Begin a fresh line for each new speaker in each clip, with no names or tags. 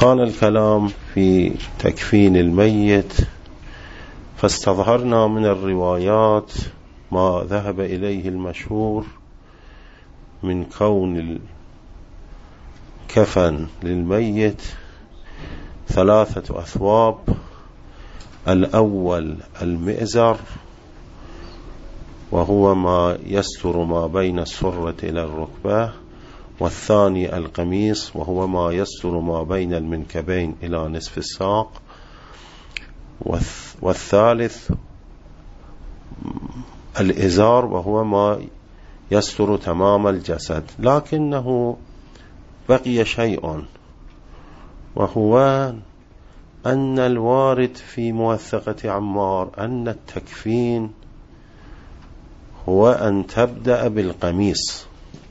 كان الكلام في تكفين الميت، فاستظهرنا من الروايات ما ذهب إليه المشهور من كون الكفن للميت 3 أثواب. الأول المئزر، وهو ما يستر ما بين السرة إلى الركبة، والثاني القميص، وهو ما يستر ما بين المنكبين إلى نصف الساق، والثالث الإزار، وهو ما يستر تمام الجسد. لكنه بقي شيء، وهو أن الوارد في موثقة عمار أن التكفين هو أن تبدأ بالقميص،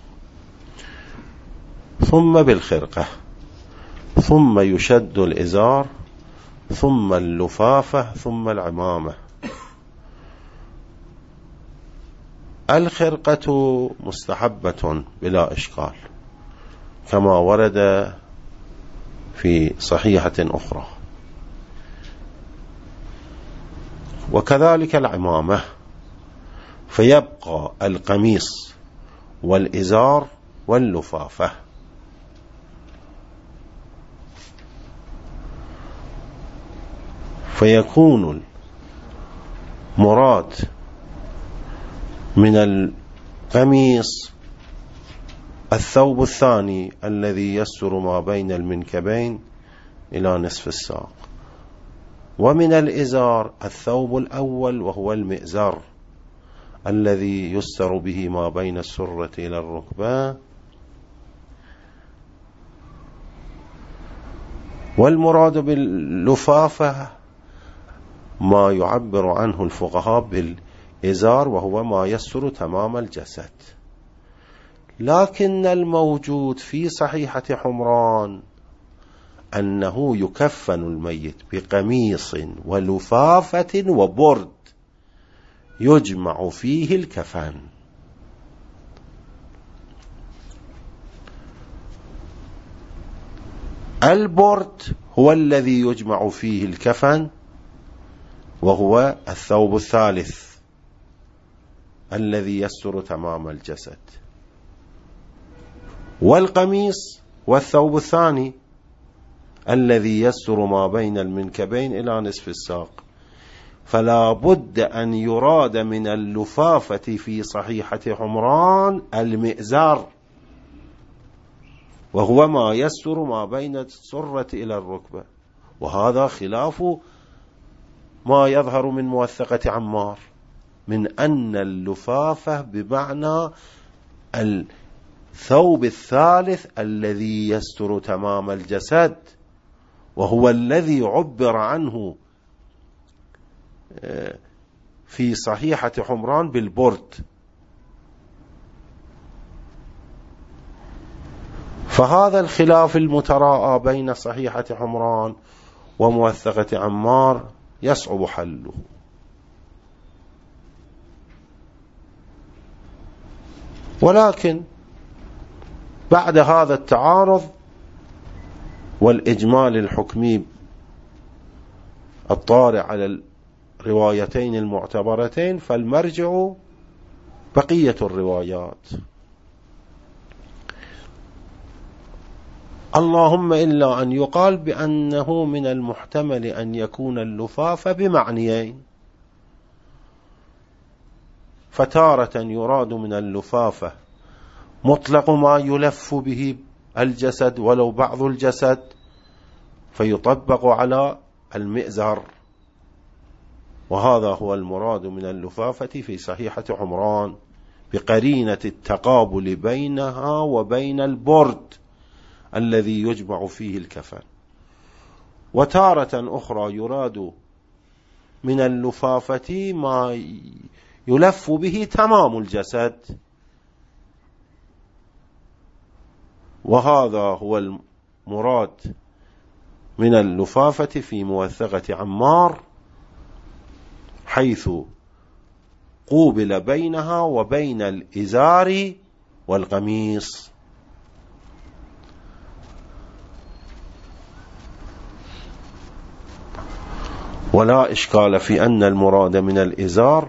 ثم بالخرقة، ثم يشد الإزار، ثم اللفافة، ثم العمامة. الخرقة مستحبة بلا إشكال كما ورد في صحيحة أخرى، وكذلك العمامة، فيبقى القميص والإزار واللفافة. فيكون المراد من القميص الثوب الثاني الذي يستر ما بين المنكبين إلى نصف الساق، ومن الإزار الثوب الأول وهو المئزر الذي يستر به ما بين السرة إلى الركبة. والمراد باللفافة ما يعبر عنه الفقهاء بالإزار، وهو ما يستر تمام الجسد. لكن الموجود في صحيحة حمران أنه يكفن الميت بقميص ولفافة وبرد يجمع فيه الكفن. البرد هو الذي يجمع فيه الكفن، وهو الثوب الثالث الذي يستر تمام الجسد، والقميص والثوب الثاني الذي يستر ما بين المنكبين إلى نصف الساق. فلا بد أن يراد من اللفافة في صحيحة حمران المئزر، وهو ما يستر ما بين السرة إلى الركبة، وهذا خلاف ما يظهر من موثقة عمار من أن اللفافة بمعنى الثوب الثالث الذي يستر تمام الجسد، وهو الذي عبر عنه في صحيحة حمران بالبرد. فهذا الخلاف المتراءى بين صحيحة حمران وموثقة عمار يصعب حله. ولكن بعد هذا التعارض والإجمال الحكمي الطارئ على الروايتين المعتبرتين، فالمرجع بقية الروايات، اللهم إلا أن يقال بأنه من المحتمل أن يكون اللفافة بمعنيين. فتارة يراد من اللفافة مطلق ما يلف به الجسد ولو بعض الجسد، فيطبق على المئزر، وهذا هو المراد من اللفافة في صحيحة حمران بقرينة التقابل بينها وبين البرد الذي يجمع فيه الكفن. وتارة أخرى يراد من اللفافة ما يلف به تمام الجسد، وهذا هو المراد من اللفافة في موثقة عمار، حيث قوبل بينها وبين الإزار والقميص. ولا إشكال في أن المراد من الإزار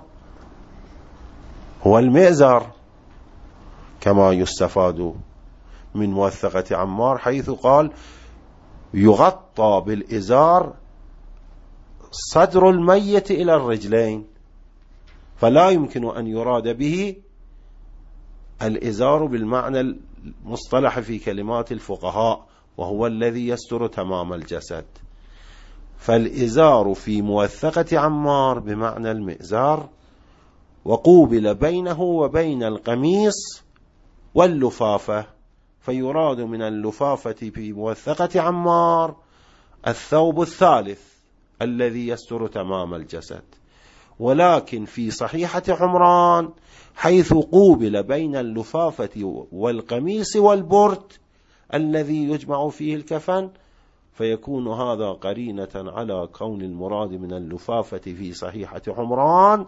هو المئزر، كما يستفاد من موثقة عمار حيث قال يغطى بالإزار صدر الميت إلى الرجلين، فلا يمكن أن يراد به الإزار بالمعنى المصطلح في كلمات الفقهاء وهو الذي يستر تمام الجسد. فالإزار في موثقة عمار بمعنى المئزر، وقوبل بينه وبين القميص واللفافة، فيراد من اللفافة في موثقة عمار الثوب الثالث الذي يستر تمام الجسد. ولكن في صحيحة عمران حيث قوبل بين اللفافة والقميص والبرد الذي يجمع فيه الكفن، فيكون هذا قرينة على كون المراد من اللفافة في صحيحة عمران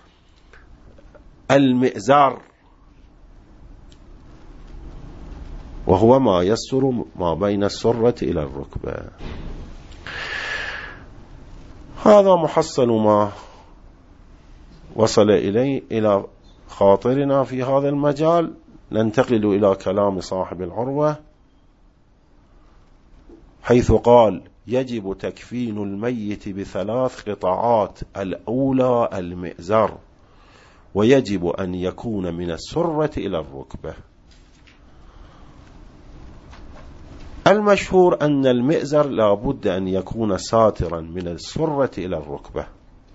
المئزر، وهو ما يستر ما بين السرة إلى الركبة. هذا محصل ما وصل إلى خاطرنا في هذا المجال. ننتقل إلى كلام صاحب العروة حيث قال يجب تكفين الميت بثلاث قطعات: الأولى المئزر، ويجب أن يكون من السرة إلى الركبة. المشهور أن المئزر لا بد أن يكون ساترا من السرة إلى الركبة،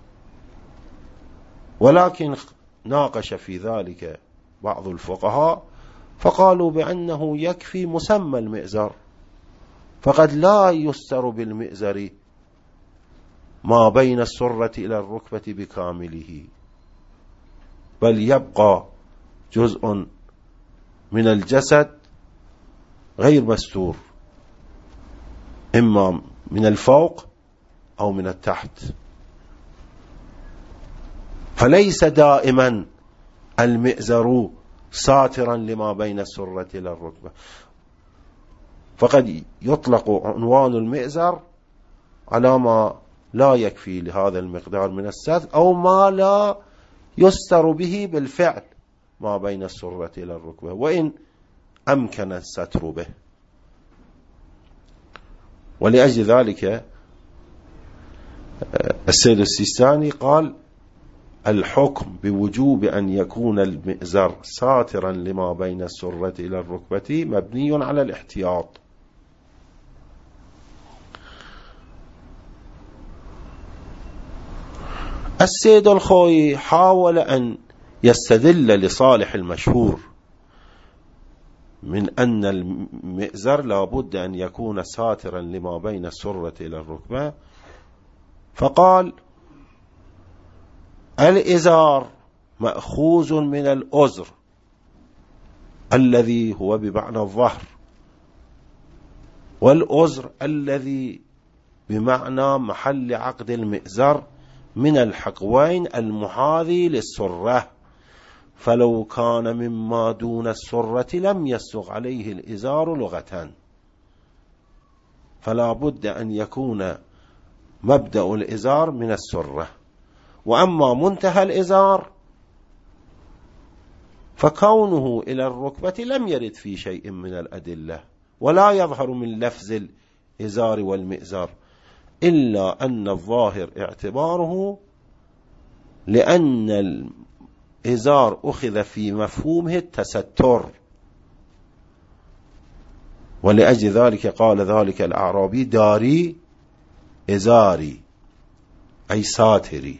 ولكن ناقش في ذلك بعض الفقهاء فقالوا بأنه يكفي مسمى المئزر، فقد لا يستر بالمئزر ما بين السرة إلى الركبة بكامله، بل يبقى جزء من الجسد غير مستور، إما من الفوق أو من التحت. فليس دائما المئزر ساترا لما بين السرة إلى الركبة، فقد يطلق عنوان المئزر على ما لا يكفي لهذا المقدار من الستر، أو ما لا يستر به بالفعل ما بين السرة إلى الركبة وإن أمكن الستر به. ولأجل ذلك السيد السيستاني قال الحكم بوجوب أن يكون المئزر ساترا لما بين السرة إلى الركبة مبني على الاحتياط. السيد الخوي حاول أن يستدل لصالح المشهور من أن المئزر لا بد أن يكون ساترا لما بين السرة إلى الركبة، فقال الإزار مأخوذ من الأزر الذي هو بمعنى الظهر، والأزر الذي بمعنى محل عقد المئزر من الحقوين المحاذي للسرة، فلو كان مما دون السرة لم يسغ عليه الإزار لغة، فلا بد أن يكون مبدأ الإزار من السرة. وأما منتهى الإزار فكونه إلى الركبة لم يرد في شيء من الأدلة، ولا يظهر من لفظ الإزار والمئزر، إلا أن الظاهر اعتباره لأن الإزار أخذ في مفهومه التستر، ولأجل ذلك قال ذلك الأعرابي داري إزاري أي ساتري.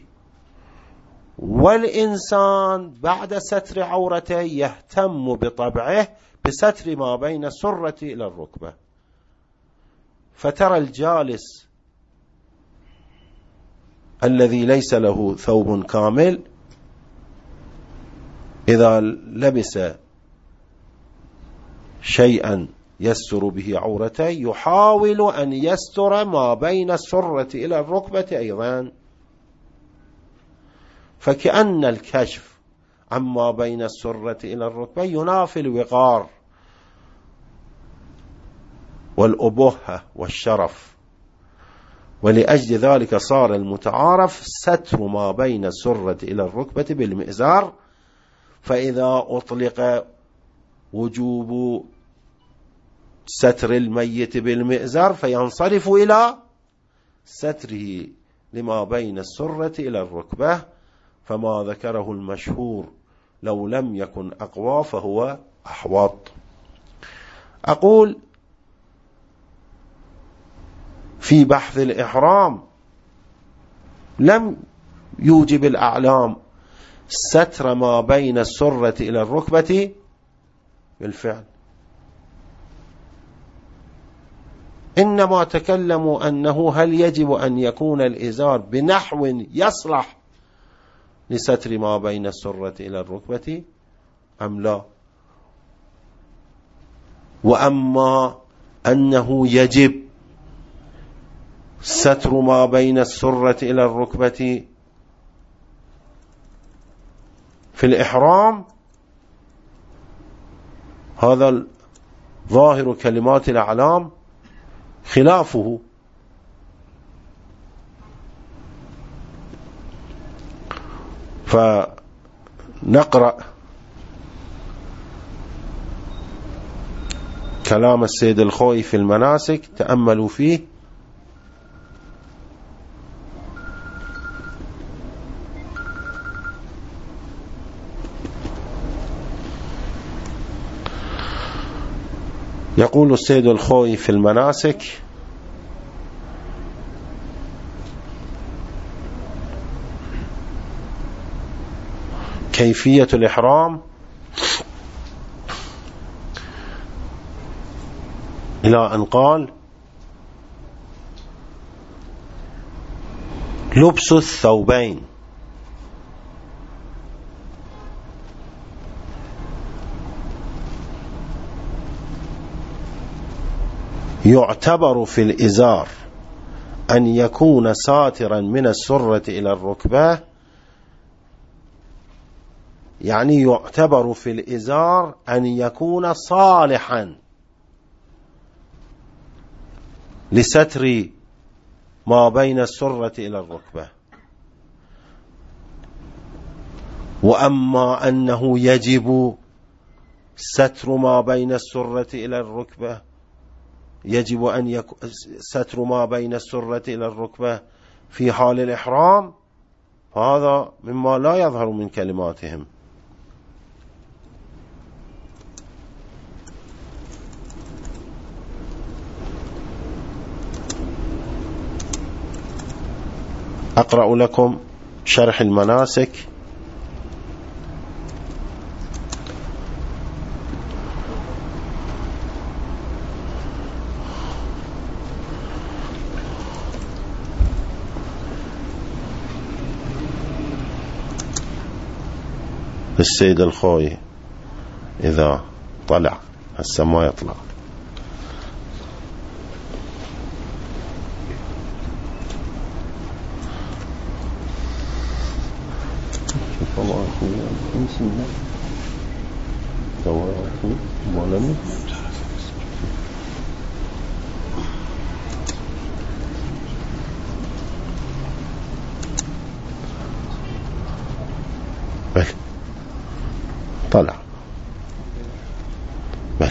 والإنسان بعد ستر عورته يهتم بطبعه بستر ما بين السرة إلى الركبة، فترى الجالس الذي ليس له ثوب كامل إذا لبس شيئا يستر به عورته يحاول أن يستر ما بين السرة إلى الركبة أيضا، فكأن الكشف عما بين السرة إلى الركبة ينافي الوقار والأبهة والشرف. ولأجل ذلك صار المتعارف ستر ما بين السرة إلى الركبة بالمئزر، فإذا أطلق وجوب ستر الميت بالمئزر فينصرف إلى ستره لما بين السرة إلى الركبة، فما ذكره المشهور لو لم يكن أقوى فهو أحوط. أقول في بحث الإحرام لم يوجب الأعلام ستر ما بين السرة إلى الركبة بالفعل، إنما تكلموا أنه هل يجب أن يكون الإزار بنحو يصلح لستر ما بين السرة إلى الركبة أم لا. وأما أنه يجب ستر ما بين السرة إلى الركبة في الإحرام، هذا ظاهر كلمات الأعلام خلافه. فنقرأ كلام السيد الخوئي في المناسك، تأملوا فيه. يقول السيد الخوئي في المناسك: كيفية الإحرام إلى أن قال: لبس الثوبين يعتبر في الإزار أن يكون ساترا من السرة إلى الركبة، يعني يعتبر في الإزار أن يكون صالحا لستر ما بين السرة إلى الركبة. وأما أنه يجب ستر ما بين السرة إلى الركبة، يجب أن يكون ستر ما بين السرة إلى الركبة في حال الإحرام، هذا مما لا يظهر من كلماتهم. أقرأ لكم شرح المناسك. السيد الخوئي إذا طلع هسه ما يطلع. طلع بل.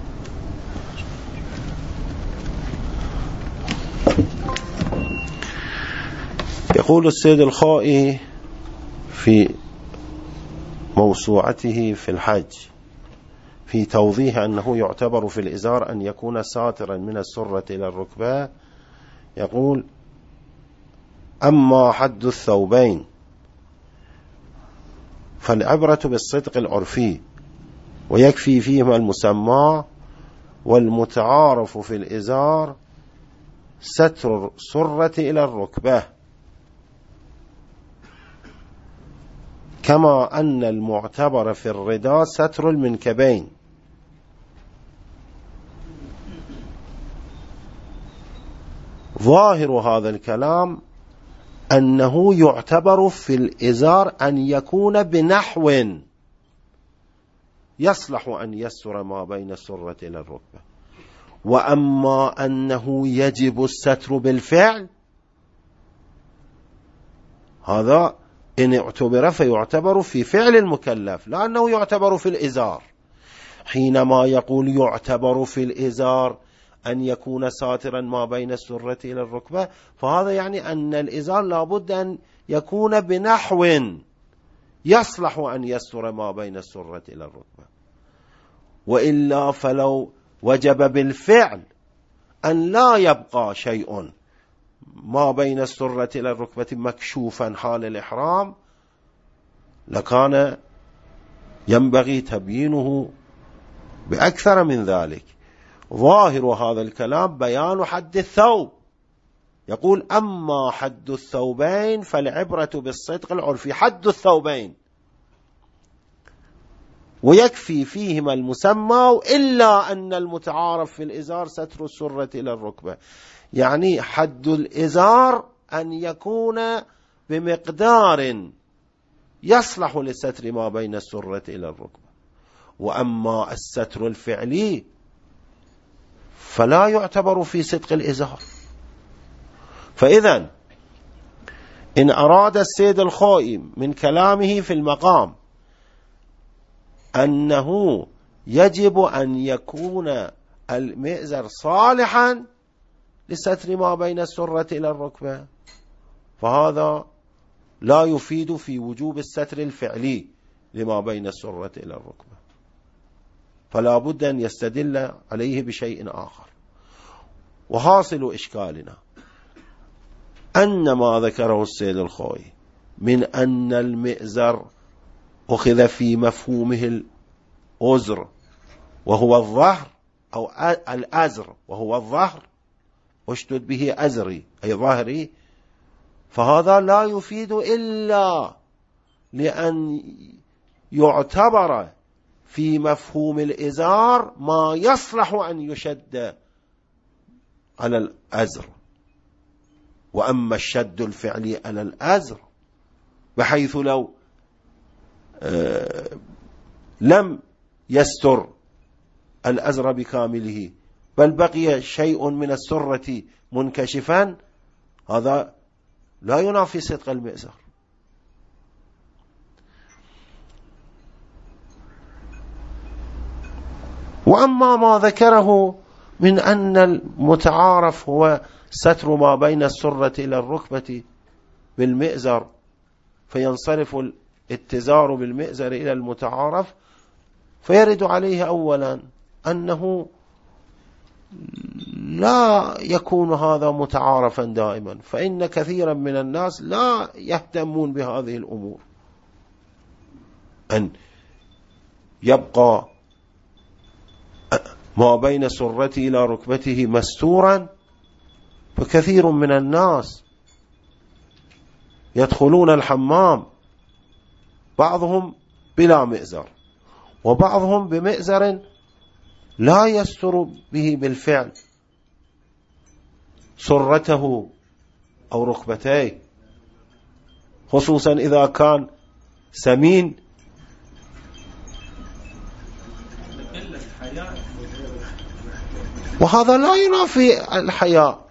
يقول السيد الخوئي في موسوعته في الحج في توضيح أنه يعتبر في الإزار أن يكون ساترا من السرة إلى الركبة، يقول: أما حد الثوبين فالعبرة بالصدق العرفي، ويكفي فيهما المسمى، والمتعارف في الإزار ستر السرة إلى الركبة، كما أن المعتبر في الرداء ستر المنكبين. ظاهر هذا الكلام أنه يعتبر في الإزار أن يكون بنحو يصلح أن يستر ما بين السرة إلى الركبة. وأما أنه يجب الستر بالفعل هذا إن اعتبر فيعتبر في فعل المكلف، لأنه يعتبر في الإزار. حينما يقول يعتبر في الإزار أن يكون ساترا ما بين السرة إلى الركبة، فهذا يعني أن الإزار لابد أن يكون بنحو يصلح أن يستر ما بين السرة إلى الركبة، وإلا فلو وجب بالفعل أن لا يبقى شيء ما بين السرة إلى الركبة مكشوفا حال الإحرام، لكان ينبغي تبيينه بأكثر من ذلك. ظاهر هذا الكلام بيان حد الثوب. يقول أما حد الثوبين فالعبرة بالصدق العرفي. حد الثوبين ويكفي فيهما المسمى، إلا أن المتعارف في الإزار ستر السرة إلى الركبة، يعني حد الإزار أن يكون بمقدار يصلح للستر ما بين السرة إلى الركبة. وأما الستر الفعلي فلا يعتبر في صدق الإزار. فإذا إن أراد السيد الخوئي من كلامه في المقام أنه يجب أن يكون المئزر صالحا لستر ما بين السرة إلى الركبة، فهذا لا يفيد في وجوب الستر الفعلي لما بين السرة إلى الركبة، فلا بد أن يستدل عليه بشيء آخر. وحاصل إشكالنا أن ما ذكره السيد الخوئي من أن المئزر أخذ في مفهومه الأزر وهو الظهر، أو الأزر وهو الظهر، واشتد به أزري أي ظهري، فهذا لا يفيد إلا لأن يعتبر في مفهوم الإزار ما يصلح أن يشد على الأزر. وأما الشد الفعلي على الأزر بحيث لو لم يستر الأزر بكامله بل بقي شيء من السرة منكشفا، هذا لا ينافي صدق المئزر. وأما ما ذكره من أن المتعارف هو ستر ما بين السرة إلى الركبة بالمئزر، فينصرف الاتزار بالمئزر إلى المتعارف، فيرد عليه أولا أنه لا يكون هذا متعارفا دائما، فإن كثيرا من الناس لا يهتمون بهذه الأمور، أن يبقى ما بين سرته إلى ركبته مستورا. فكثير من الناس يدخلون الحمام بعضهم بلا مئزر وبعضهم بمئزر لا يستر به بالفعل سرته أو ركبتيه، خصوصا إذا كان سمين. وهذا لا ينافي الحياء.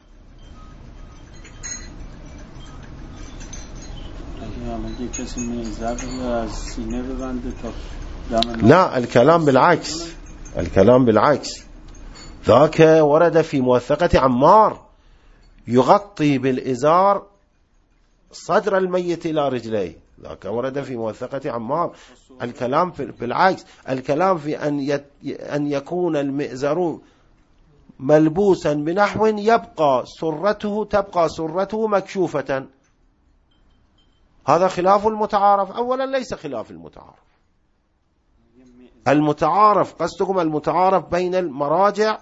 لا، الكلام بالعكس، الكلام بالعكس. ذاك ورد في موثقة عمار يغطي بالإزار صدر الميت إلى رجليه، ذاك ورد في موثقة عمار. الكلام بالعكس، الكلام في أن يكون المئزر ملبوسا بنحو تبقى سرته مكشوفة. هذا خلاف المتعارف. أولا ليس خلاف المتعارف. المتعارف قصدكم المتعارف بين المراجع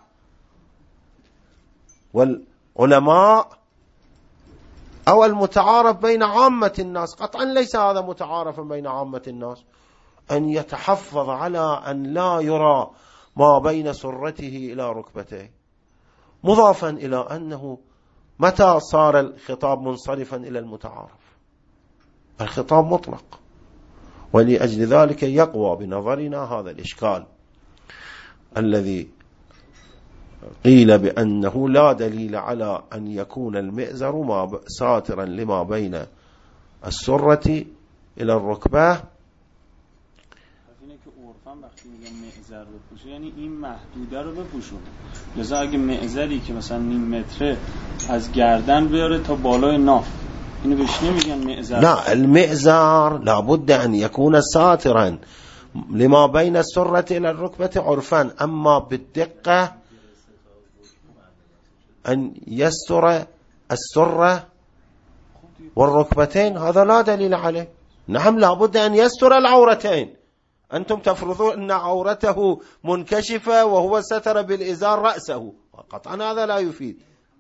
والعلماء أو المتعارف بين عامة الناس؟ قطعا ليس هذا متعارفا بين عامة الناس، أن يتحفظ على أن لا يرى ما بين سرته إلى ركبته، مضافا إلى أنه متى صار الخطاب منصرفا إلى المتعارف؟ الخطاب مطلق. ولأجل ذلك يقوى بنظرنا هذا الإشكال الذي قيل بأنه لا دليل على أن يكون المئزر ساترا لما بين السرة إلى الركبة.
وقتی میگن معزر بپوشه یعنی این محدوده رو بپوشونه. لذا اگه معزری که مثلا نیم متره از گردن بیاره تا بالای ناف، اینو بهش نمیگن معزر.
لا، المعزر لابد أن يكون ساترا لما بين السرة إلى الركبة عرفا، أما بالدقة أن يستر السرة والركبتين هذا لا دليل عليه. نعم لابد أن يستر العورتين. أنتم تفرضون أن عورته منكشفة وهو ستر بالإزار رأسه، قطعا هذا لا يفيد.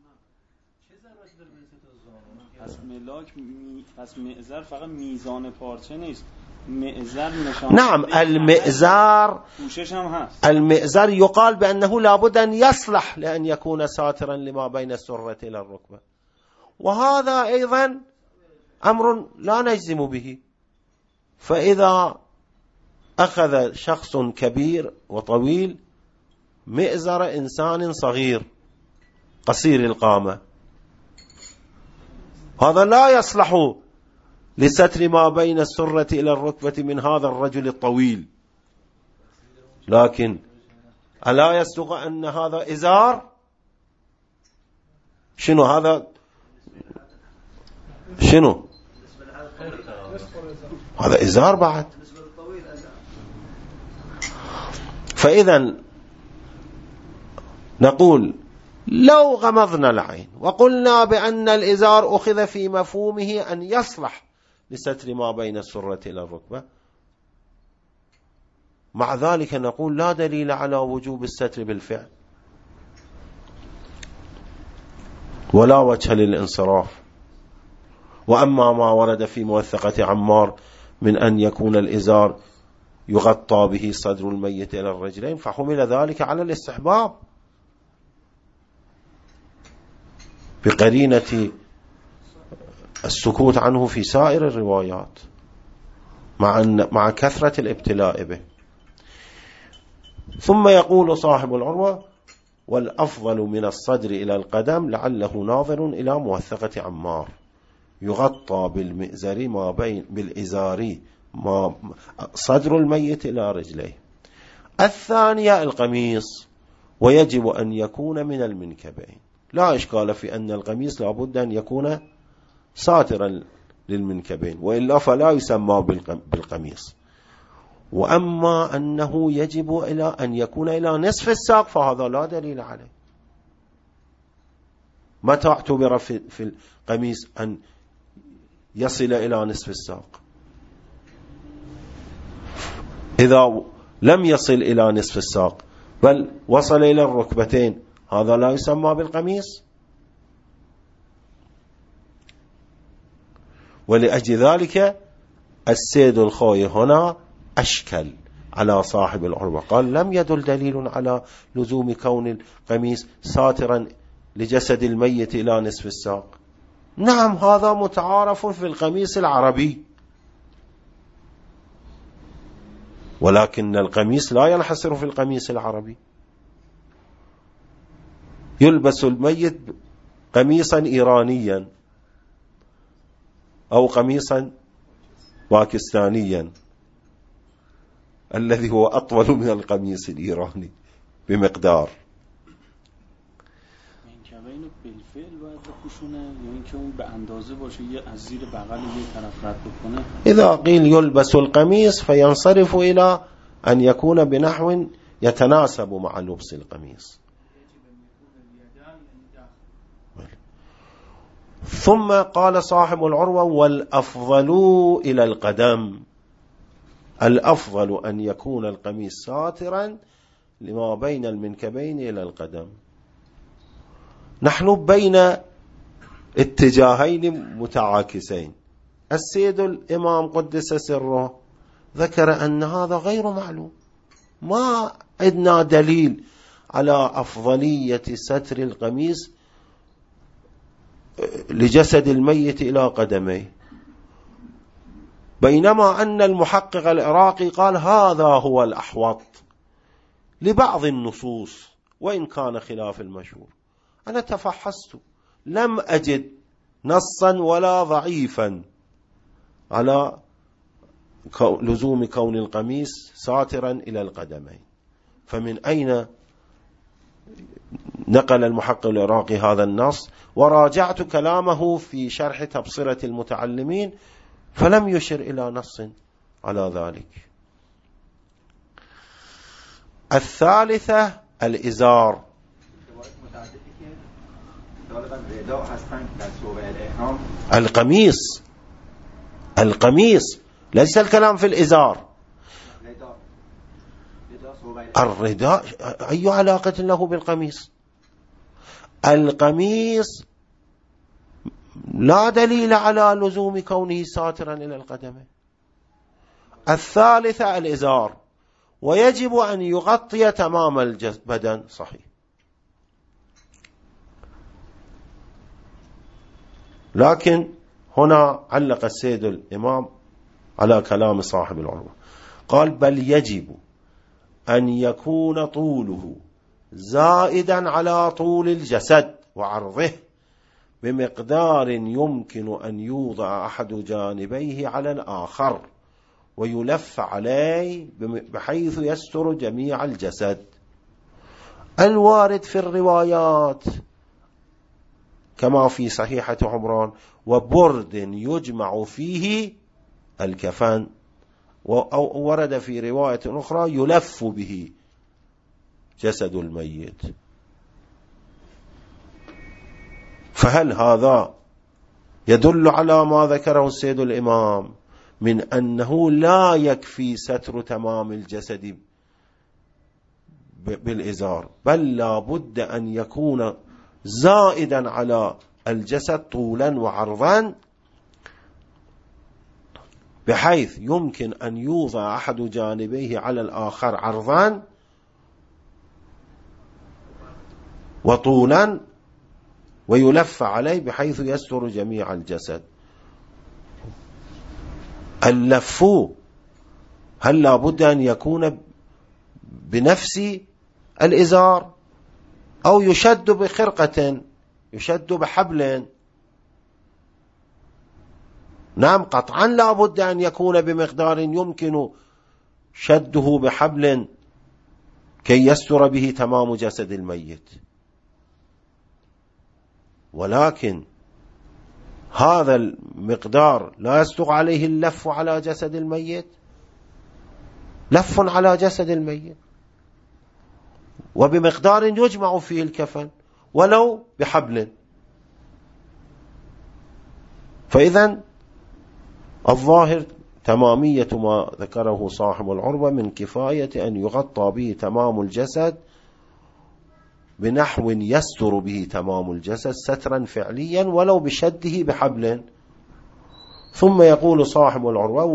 پس معزر فقط میزان پارچه نیست، معزر نشان.
نعم المعزر يقال بأنه لابد أن يصلح لأن يكون ساترا لما بين السرة إلى الركبة، وهذا أيضا أمر لا نجزم به. فإذا أخذ شخص كبير وطويل مئزر إنسان صغير قصير القامة، هذا لا يصلح لستر ما بين السرة إلى الركبة من هذا الرجل الطويل، لكن ألا يصدق أن هذا إزار؟ شنو هذا؟ شنو هذا؟ إزار بعد. فإذا نقول لو غمضنا العين وقلنا بأن الإزار أخذ في مفهومه أن يصلح لستر ما بين السرة إلى الركبة، مع ذلك نقول لا دليل على وجوب الستر بالفعل ولا وجه للانصراف. وأما ما ورد في موثقة عمار من أن يكون الإزار يغطى به صدر الميت إلى الرجلين فحمل ذلك على الاستحباب بقرينة السكوت عنه في سائر الروايات مع كثرة الابتلاء به. ثم يقول صاحب العروة: والأفضل من الصدر إلى القدم لعله ناظر إلى موثقة عمار، يغطى بالمئزر ما بين بالإزار ما صدر الميت إلى رجليه. الثانية القميص، ويجب أن يكون من المنكبين. لا إشكال في أن القميص لابد أن يكون ساترا للمنكبين، وإلا فلا يسمى بالقميص. وأما أنه يجب إلى أن يكون إلى نصف الساق فهذا لا دليل عليه. متى اعتبر في القميص أن يصل إلى نصف الساق؟ إذا لم يصل إلى نصف الساق بل وصل إلى الركبتين هذا لا يسمى بالقميص. ولأجل ذلك السيد الخوي هنا أشكل على صاحب العروة، قال: لم يدل دليل على لزوم كون القميص ساترا لجسد الميت إلى نصف الساق. نعم هذا متعارف في القميص العربي، ولكن القميص لا ينحصر في القميص العربي. يلبس الميت قميصا إيرانيا أو قميصا باكستانيا الذي هو أطول من القميص الإيراني بمقدار. إذا قيل يلبس القميص فينصرف إلى أن يكون بنحو يتناسب مع لبس القميص. ثم قال صاحب العروة: والأفضل إلى القدم. الأفضل أن يكون القميص ساترا لما بين المنكبين إلى القدم. نحن بين اتجاهين متعاكسين. السيد الإمام قدس سره ذكر أن هذا غير معلوم، ما عندنا دليل على أفضلية ستر القميص لجسد الميت إلى قدميه، بينما أن المحقق العراقي قال هذا هو الأحوط لبعض النصوص وإن كان خلاف المشهور. أنا تفحصت لم أجد نصا ولا ضعيفا على لزوم كون القميص ساترا إلى القدمين. فمن أين نقل المحقق العراقي هذا النص؟ وراجعت كلامه في شرح تبصرة المتعلمين فلم يشر إلى نص على ذلك. الثالثة الإزار. القميص ليس الكلام في الإزار. الرداء أي علاقة له بالقميص؟ القميص لا دليل على لزوم كونه ساترا إلى القدمين. الثالثة الإزار، ويجب أن يغطي تمام البدن. صحيح. لكن هنا علق السيد الإمام على كلام صاحب العروة، قال بل يجب أن يكون طوله زائدا على طول الجسد وعرضه بمقدار يمكن أن يوضع أحد جانبيه على الآخر ويلف عليه بحيث يستر جميع الجسد. الوارد في الروايات كما في صحيحة عمران وبرد يجمع فيه الكفن، وورد في رواية أخرى يلف به جسد الميت. فهل هذا يدل على ما ذكره السيد الإمام من أنه لا يكفي ستر تمام الجسد بالإزار، بل لا بد أن يكون زائدا على الجسد طولا وعرضا بحيث يمكن أن يوضع أحد جانبيه على الآخر عرضا وطولا ويلف عليه بحيث يستر جميع الجسد. اللف هل لا بد أن يكون بنفس الإزار أو يشد بخرقة، يشد بحبل؟ نعم قطعا لا بد أن يكون بمقدار يمكن شده بحبل كي يستر به تمام جسد الميت. ولكن هذا المقدار لا يصدق عليه اللف على جسد الميت، لف على جسد الميت وبمقدار يجمع فيه الكفن ولو بحبل. فإذا الظاهر تمامية ما ذكره صاحب العروة من كفاية أن يغطى به تمام الجسد بنحو يستر به تمام الجسد سترا فعليا ولو بشده بحبل. ثم يقول صاحب العروة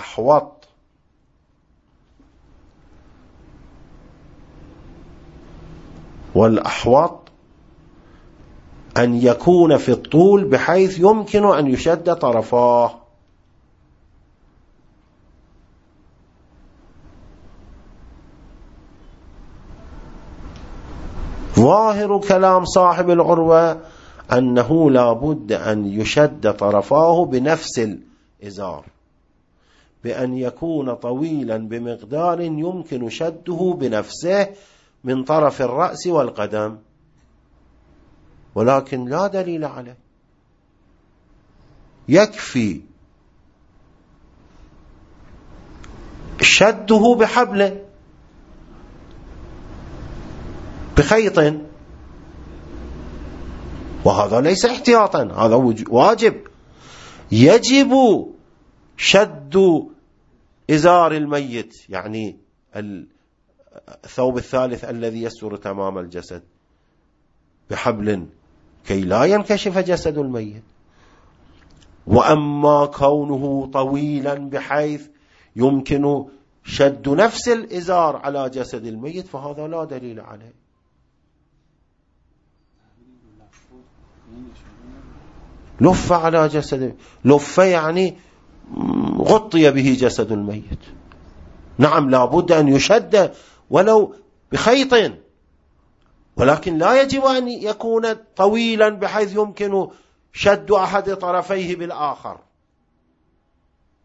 والأحوط أن يكون في الطول بحيث يمكن أن يشد طرفاه. ظاهر كلام صاحب العروة أنه لا بد أن يشد طرفاه بنفس الإزار بأن يكون طويلا بمقدار يمكن شده بنفسه من طرف الرأس والقدم، ولكن لا دليل عليه. يكفي شده بحبل بخيط، وهذا ليس احتياطا، هذا واجب. يجب شد إزار الميت، يعني الثوب الثالث الذي يستر تمام الجسد، بحبل كي لا ينكشف جسد الميت. وأما كونه طويلا بحيث يمكن شد نفس الإزار على جسد الميت فهذا لا دليل عليه. لف على جسد، لف يعني غطي به جسد الميت. نعم لا بد أن يشد ولو بخيط، ولكن لا يجب أن يكون طويلا بحيث يمكن شد أحد طرفيه بالآخر.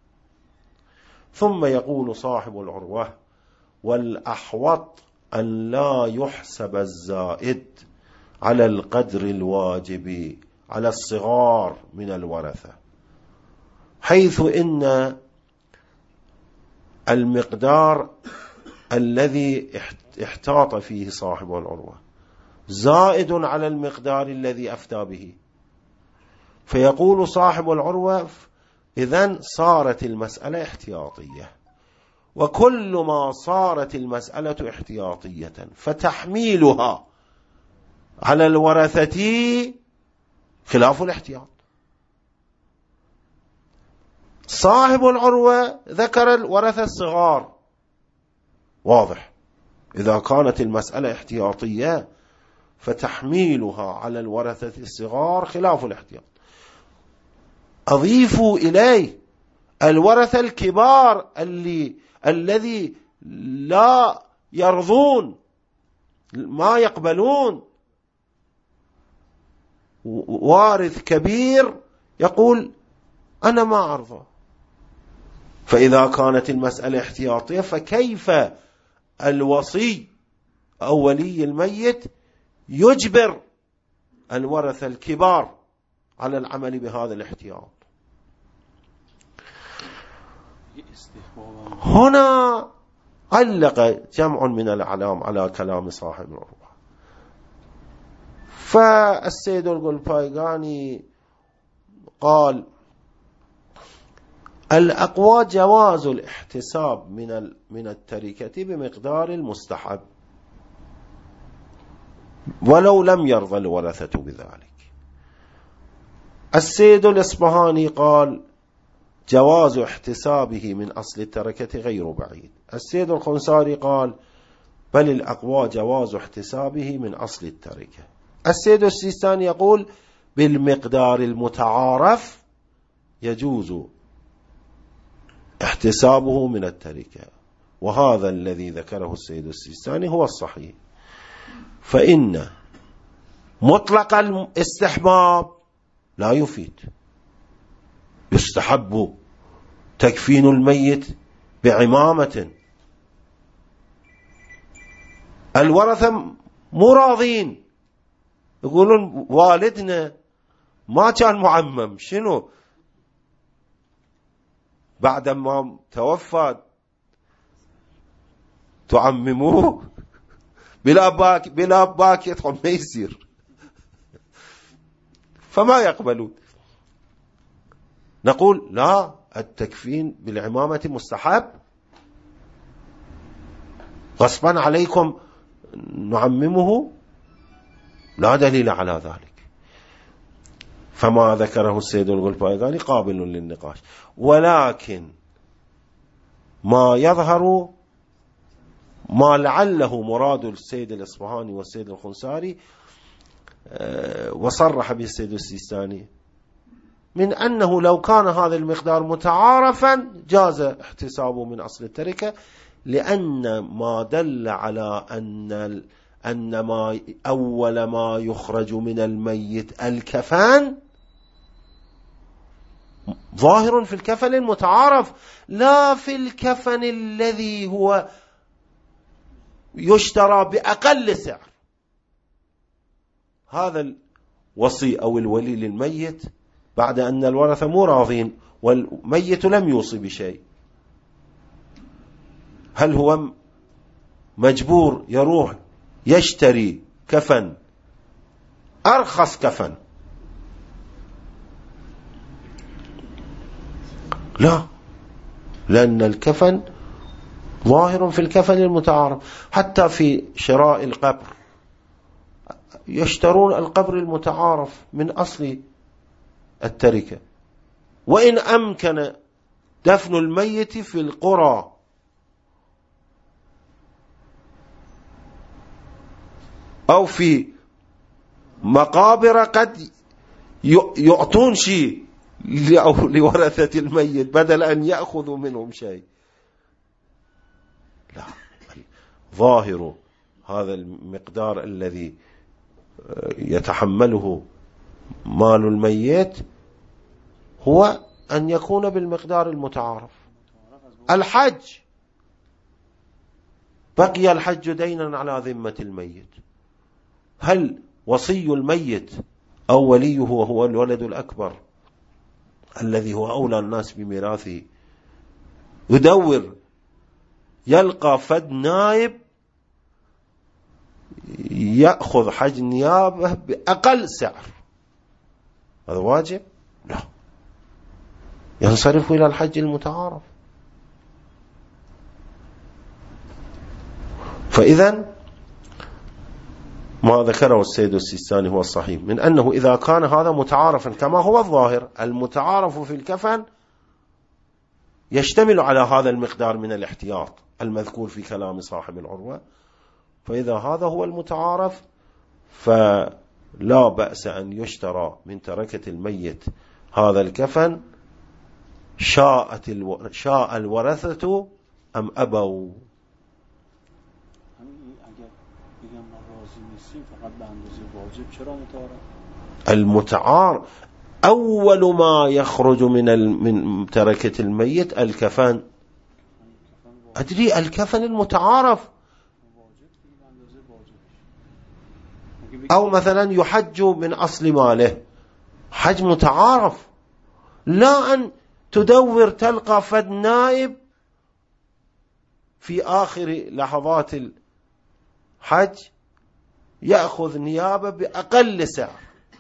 ثم يقول صاحب العروة: والأحوط أن لا يحسب الزائد على القدر الواجب على الصغار من الورثة، حيث إن المقدار الذي احتاط فيه صاحب العروة زائد على المقدار الذي أفتى به. فيقول صاحب العروة: إذن صارت المسألة احتياطية، وكل ما صارت المسألة احتياطية فتحميلها على الورثة خلاف الاحتياط. صاحب العروة ذكر الورثة الصغار، واضح، إذا كانت المسألة احتياطية فتحميلها على الورثة الصغار خلاف الاحتياط. أضيفوا إليه الورثة الكبار الذي لا يرضون، ما يقبلون. وارث كبير يقول: أنا ما أرضى. فإذا كانت المسألة احتياطية فكيف الوصي أو ولي الميت يجبر الورثة الكبار على العمل بهذا الاحتياط؟ هنا علق جمع من الأعلام على كلام صاحب العروة. فالسيد القلبايقاني قال: الأقوى جواز الاحتساب من التركة بمقدار المستحب ولو لم يرضى الورثة بذلك. السيد الإصبهاني قال: جواز احتسابه من أصل التركة غير بعيد. السيد الخنساري قال: بل الأقوى جواز احتسابه من أصل التركة. السيد السيستاني يقول: بالمقدار المتعارف يجوز احتسابه من التركة، وهذا الذي ذكره السيد السيستاني هو الصحيح. فإن مطلق الاستحباب لا يفيد، يستحب تكفين الميت بعمامة. الورثة مو راضين، يقولون والدنا ما كان معمم، شنو بعد ما توفى تعمموه؟ بلا باك يدخل ما يصير، فما يقبلون. نقول: لا، التكفين بالعمامة مستحب، غصبا عليكم نعممه، لا دليل على ذلك. فما ذكره السيد القلبايقاني قابل للنقاش، ولكن ما يظهر ما لعله مراد السيد الإصبهاني والسيد الخنساري وصرح به السيد السيستاني من أنه لو كان هذا المقدار متعارفا جاز احتسابه من أصل التركة، لأن ما دل على أن ما أول ما يخرج من الميت الكفن ظاهر في الكفن المتعارف، لا في الكفن الذي هو يشترى بأقل سعر. هذا الوصي أو الولي للميت بعد أن الورثة مو راضين والميت لم يوصي بشيء، هل هو مجبور يروح يشتري كفن أرخص كفن؟ لا، لأن الكفن ظاهر في الكفن المتعارف. حتى في شراء القبر يشترون القبر المتعارف من أصل التركة، وإن أمكن دفن الميت في القرى أو في مقابر قد يعطون شيء لورثة الميت بدل أن يأخذوا منهم شيء. لا، ظاهر هذا المقدار الذي يتحمله مال الميت هو أن يكون بالمقدار المتعارف. الحج، بقي الحج دينا على ذمة الميت، هل وصي الميت أو وليه هو الولد الأكبر الذي هو أولى الناس بميراثه يدور يلقى فد نائب يأخذ حج نيابة بأقل سعر، هذا واجب؟ لا، ينصرف إلى الحج المتعارف. فإذن ما ذكره السيد السيستاني هو الصحيح من أنه إذا كان هذا متعارفا كما هو الظاهر، المتعارف في الكفن يشتمل على هذا المقدار من الاحتياط المذكور في كلام صاحب العروة، فإذا هذا هو المتعارف فلا بأس أن يشترى من تركة الميت هذا الكفن شاء الورثة أم أبوا. المتعارف أول ما يخرج من تركة الميت الكفن، أدري الكفن المتعارف، أو مثلا يحج من أصل ماله، حج متعارف، لا أن تدور تلقى فد نائب في آخر لحظات الحج يأخذ نيابة بأقل سعر،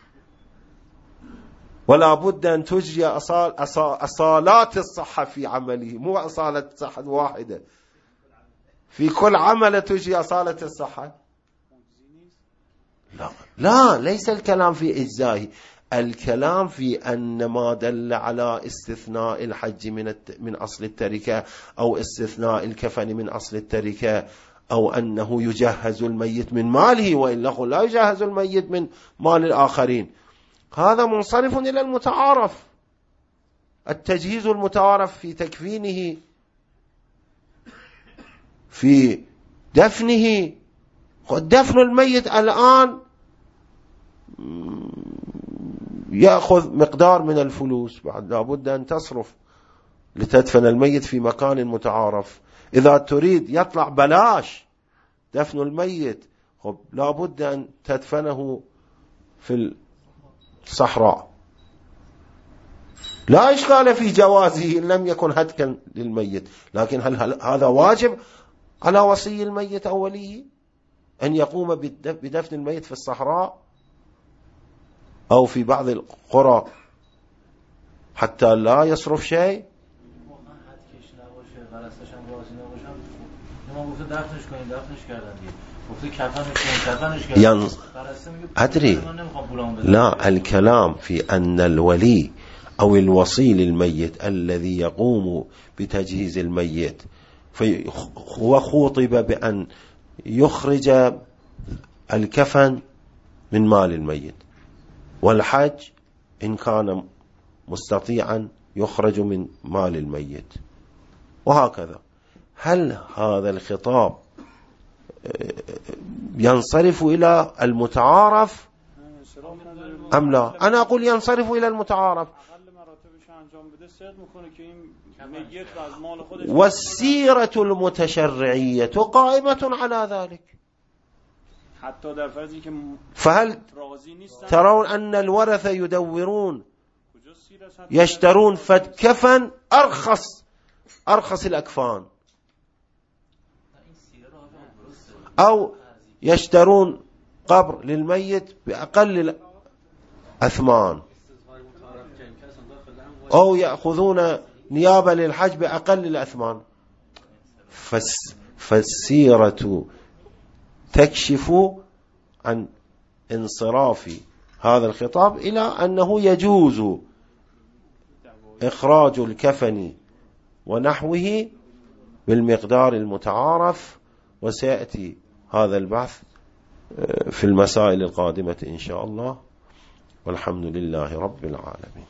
ولا بد أن تجري أصالات الصحة في عمله، مو أصالة صحة واحدة، في كل عمل تجري أصالة الصحة. لا، ليس الكلام في إجزائه، الكلام في أن ما دل على استثناء الحج من أصل التركة، أو استثناء الكفن من أصل التركة، أو أنه يجهز الميت من ماله، وإلا لا يجهز الميت من مال الآخرين، هذا منصرف إلى المتعارف. التجهيز المتعارف في تكفينه، في دفنه، دفن الميت الآن يأخذ مقدار من الفلوس، بعد لابد أن تصرف لتدفن الميت في مكان متعارف. إذا تريد يطلع بلاش دفن الميت، لابد أن تدفنه في الصحراء، لا إشكال في جوازه إن لم يكن هتكا للميت، لكن هل هذا واجب على وصي الميت أو وليه أن يقوم بدفن الميت في الصحراء أو في بعض القرى حتى لا يصرف شيء؟ أدري، لا، الكلام في أن الولي أو الوصي للميت الذي يقوم بتجهيز الميت هو خوطب بأن يخرج الكفن من مال الميت، والحج إن كان مستطيعا يخرج من مال الميت، وهكذا. هل هذا الخطاب ينصرف إلى المتعارف أم لا؟ أنا أقول ينصرف إلى المتعارف. والسيرة المتشرعية قائمة على ذلك. فهل ترون أن الورثة يدورون يشترون فد كفن أرخص الأكفان، أو يشترون قبر للميت بأقل الأثمان، أو يأخذون نيابة للحج بأقل الأثمان؟ فالسيرة تكشف عن انصراف هذا الخطاب إلى أنه يجوز إخراج الكفن ونحوه بالمقدار المتعارف، وسيأتي هذا البحث في المسائل القادمة إن شاء الله، والحمد لله رب العالمين.